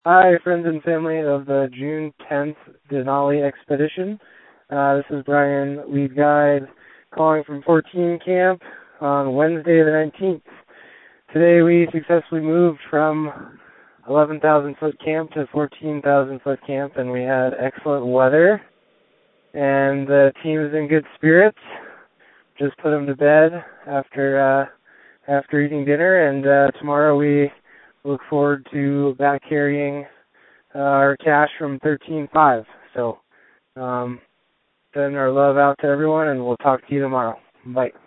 Hi, friends and family of the June 10th Denali Expedition. This is Brian, lead guide, calling from 14 Camp on Wednesday the 19th. Today we successfully moved from 11,000 foot camp to 14,000 foot camp, and we had excellent weather, and the team is in good spirits. Just put them to bed after eating dinner, and tomorrow we look forward to back carrying our cache from 13.5. So, send our love out to everyone, and we'll talk to you tomorrow. Bye.